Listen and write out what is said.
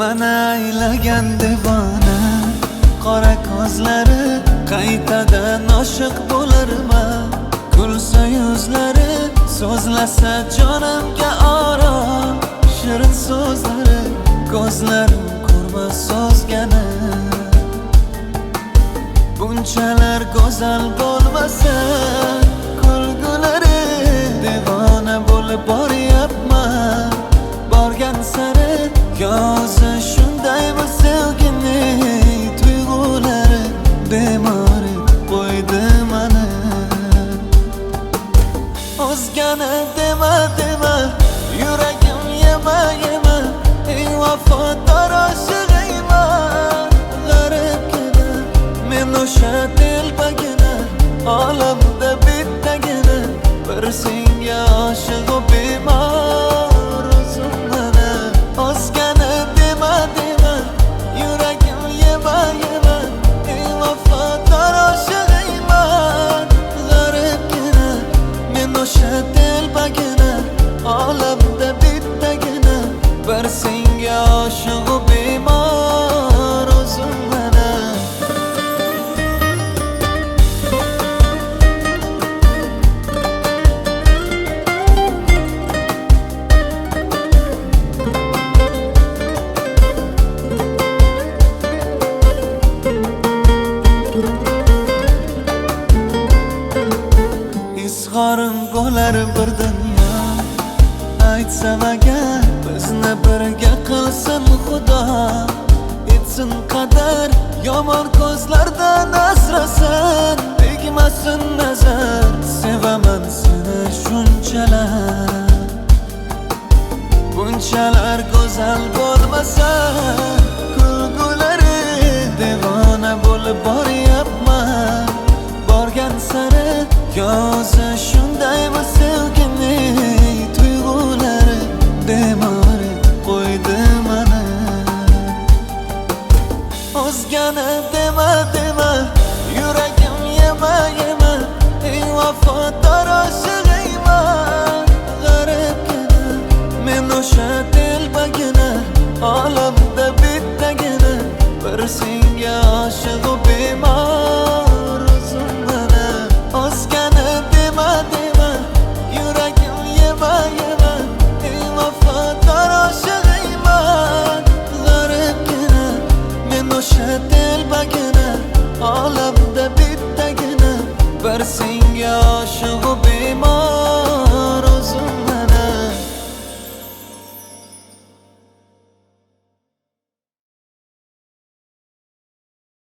Mana aylagan devona qora ko'zlari qaytadan oshiq bo'larman. Kulsa yuzlari, so'zlasa jonimga orom. Shirin so'zlari, ko'zlarim ko'rmas so'zgani. Bunchalar go'zal bo'lmasa, kulgulari devona bo'lib boryapman. Borgan sari ko'zi shundaymi sevgini, tuyg'ulari bemor qo'ydi mani. O'zgani dema dema, yuragim yema yema, ey vafodor oshig'ayman. G'aribgina men o'sha telpagina, olamda bittagina, bir senga oshiq bemor o'zim mana. O'zgani dema dema, yuragim yema yema, ey vafodor oshig'ayman. G'aribgina men o'sha telpagina, olamda bittagina, bir senga oshiq bemor o'zim mana. Izhorim bo'lar bir dunyo, aytsam agar bizni birga qilsin Xudo. Etsin qadar yomon ko'zlardan asrasin, tegmasin nazar, sevaman seni shunchalar. Bunchalar go'zal bo'lmasa, kulgulari devona bo'lib boryapman. Borgan sari ko'zi shundaymi sevgini, tuyg'ulari bemor qo'ydi mani. O'zgani dema dema, yuragim yema yema, ey vafodor oshig'ayman. G'aribgina men o'sha telpagina, olamda bittagina, bir senga oshiq bemor o'zim mana. O'zgani dema dema, yuragim yema yema, ey vafodor oshig'ayman. G'aribgina men o'sha telpagina, olamda bittagina, bir sen